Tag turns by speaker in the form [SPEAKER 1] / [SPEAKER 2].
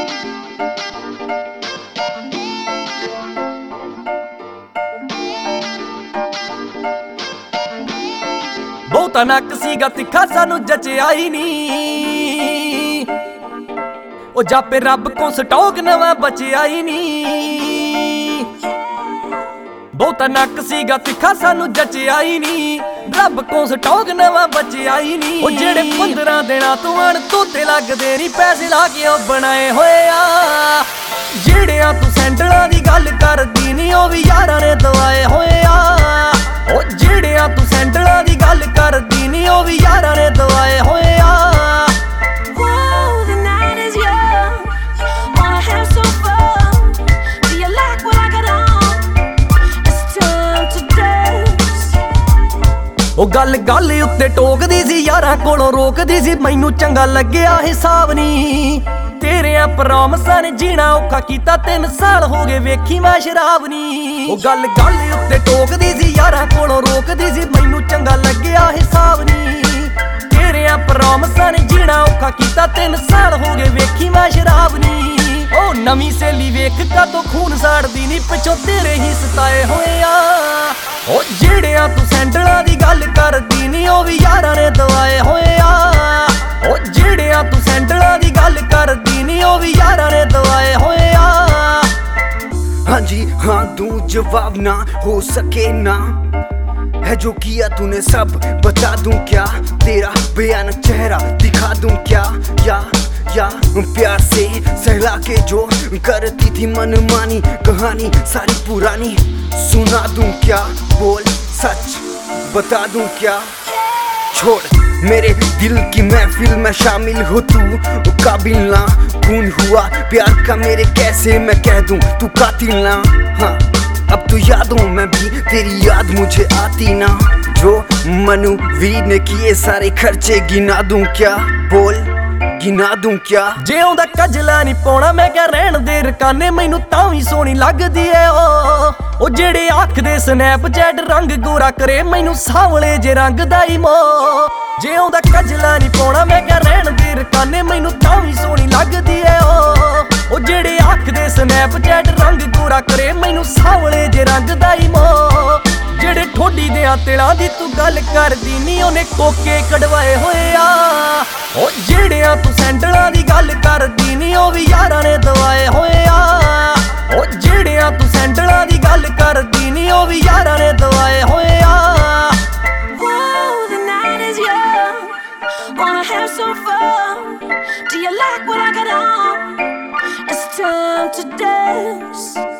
[SPEAKER 1] ਬਹੁਤਾ ਨੱਕ ਸੀਗਾ ਤਿੱਖਾ ਸਾਨੂੰ ਜਚਿਆ ਹੀ ਨਹੀਂ। ਉਹ ਜਾਪੇ ਰੱਬ ਕੋਲ ਸਟਾਕ ਨਵਾਂ ਬਚਿਆ ਹੀ ਨਹੀਂ। ਬਹੁਤਾ ਨੱਕ ਸੀਗਾ ਤਿੱਖਾ ਸਾਨੂੰ ਜਚਿਆ ਹੀ ਨਹੀਂ। ਰੱਬ ਕੋਲ ਸਟਾਕ ਨਵਾਂ ਬਚਿਆ ਹੀ ਨਹੀਂ। ਉਹ ਜਿਹੜੇ 15 ਦਿਨਾਂ ਤੋਂ ਅਣ ਤੋਤੇ ਲੱਗਦੇ ਨਹੀਂ, ਪੈਸੇ ਲਾ ਕੇ ਉਹ ਬਣਾਏ ਹੋਏ ਆ। ਜਿਹੜਿਆਂ ਤੂੰ ਸੈਂਡਲਾਂ ਦੀ ਗੱਲ ਕਰਦੀ ਨਹੀਂ, ਉਹ ਵੀ ਯਾਰਾਂ ਨੇ ਦਵਾਏ ਹੋਏ ਆ। ਉਹ ਜਿਹੜਿਆਂ ਤੂੰ ਸੈਂਡਲਾਂ ਦੀ ਗੱਲ ਕਰਦੀ ਨਹੀਂ, ਉਹ ਵੀ ਯਾਰਾਂ ਨੇ ਦਵਾਏ ਹੋਏ ਆ। ਉਹ ਗੱਲ ਗੱਲ ਉੱਤੇ ਟੋਕਦੀ ਸੀ, ਯਾਰਾਂ ਕੋਲੋਂ ਰੋਕਦੀ ਸੀ। ਮੈਨੂੰ ਚੰਗਾ ਲੱਗਿਆ ਹਿਸਾਬ ਨੀ ਤੇਰਿਆਂ ਪ੍ਰੋਮਿਸਾਂ ਨੇ ਜੀਣਾ ਔਖਾ ਕੀਤਾ। 3 ਸਾਲ ਹੋ ਗਏ ਵੇਖੀ ਮੈਂ ਸ਼ਰਾਬ ਨੀ। ਉਹ ਗੱਲ ਗੱਲ ਉੱਤੇ ਟੋਕਦੀ ਸੀ, ਯਾਰਾਂ ਕੋਲੋਂ ਰੋਕਦੀ ਸੀ। ਮੈਨੂੰ ਚੰਗਾ ਲੱਗਿਆ ਹਿਸਾਬ ਨੀ ਤੇਰਿਆਂ ਪ੍ਰੋਮਿਸਾਂ ਨੇ ਜੀਣਾ ਔਖਾ ਕੀਤਾ। 3 ਸਾਲ ਹੋ ਗਏ ਵੇਖੀ ਮੈਂ ਸ਼ਰਾਬ ਨੀ। ਉਹ ਨਵੀਂ ਸਹੇਲੀ ਵੇਖ ਕਾਤੋਂ ਖੂਨ ਸਾੜਦੀ ਨੀ, ਪਿੱਛੋਂ ਤੇਰੇ ਹੀ ਸਤਾਏ ਹੋਏ ਆ। ਉਹ ਜਿਹੜਿਆਂ ਤੂੰ ਸੈਂਡਲਾਂ ਦੀ ਗੱਲ ਕਰਦੀ ਨੀ, ਉਹ ਵੀ ਯਾਰਾਂ ਨੇ ਦਵਾਏ ਹੋਏ ਆ। ਉਹ ਜਿਹੜਿਆਂ ਤੂੰ ਸੈਂਡਲਾਂ ਦੀ ਗੱਲ ਕਰਦੀ ਨੀ, ਉਹ ਵੀ ਯਾਰਾਂ ਨੇ ਦਵਾਏ ਹੋਏ ਆ।
[SPEAKER 2] हाँ जी हाँ दूं जवाब ना हो सके ना है जो किया तूने सब बता दूं क्या। तेरा भयानक चेहरा दिखा दूं क्या। या प्यार से सहला के जो करती थी मनमानी कहानी सारी पुरानी सुना दूं क्या। बोल सच बता दूं क्या। छोड़ मेरे दिल की महफिल में शामिल हो तू काबिल ना। खून हुआ प्यार का मेरे कैसे मैं कह दूं तू कातिल ना। हाँ अब तो यादों में भी तेरी याद मुझे आती ना। जो मनुवीर ने किए सारे खर्चे गिना दूं क्या। बोल गिना दूं क्या।
[SPEAKER 1] ਜੇ ਆਉਂਦਾ ਕਜਲਾ ਨਹੀਂ ਪਾਉਣਾ ਮੈਂ ਕਿਹਾ ਰਹਿਣ ਦੇ ਰਕਾਨੇ, ਮੈਨੂੰ ਤਾਂ ਵੀ ਸੋਹਣੀ ਲੱਗਦੀ ਐ ਉਹ ਜਿਹੜੇ ਆਖਦੇ ਸਨੈਪਚੈਟ ਰੰਗ ਗੋਰਾ ਕਰੇ, ਮੈਨੂੰ ਸਾਵਲੇ ਜੇ ਰੰਗ ਦਾ ਹੀ ਮੋਹ। ਜੇ ਆਉਂਦਾ ਕਜਲਾ ਨਹੀਂ ਪਾਉਣਾ ਮੈਂ ਕਿਹਾ ਰਹਿਣ ਦੇ ਰਕਾਨੇ, ਮੈਨੂੰ ਤਾਂ ਵੀ ਸੋਹਣੀ ਲੱਗਦੀ ਐ ਉਹ ਜਿਹੜੇ ਆਖਦੇ ਸਨੈਪਚੈਟ ਰੰਗ ਗੋਰਾ ਕਰੇ, ਮੈਨੂੰ ਸਾਵਲੇ ਜੇ ਰੰਗ ਦਾ ਹੀ ਮੋਹ। ਜਿਹੜੇ ਠੋਡੀ ਦਿਆਂ ਤਿਲਾਂ ਦੀ ਤੂੰ ਗੱਲ ਕਰਦੀ ਨੀ, ਉਹਨੇ ਕੋਕੇ ਕਢਵਾਏ ਹੋਏ ਆ। ਉਹ ਜਿਹੜਿਆਂ ਤੂੰ ਸੈਂਡਲਾਂ ਦੀ ਗੱਲ ਕਰਦੀ ਨੀ, ਉਹ ਵੀ ਯਾਰਾਂ ਨੇ ਦਵਾਏ ਹੋਏ ਆ। ਉਹ ਜਿਹੜਿਆਂ ਤੂੰ ਸੈਂਡਲਾਂ ਦੀ ਗੱਲ ਕਰਦੀ ਨੀ, ਉਹ ਵੀ ਯਾਰਾਂ ਨੇ ਦਵਾਏ ਹੋਏ ਆ।
[SPEAKER 3] Do you like what I got on? It's time to dance.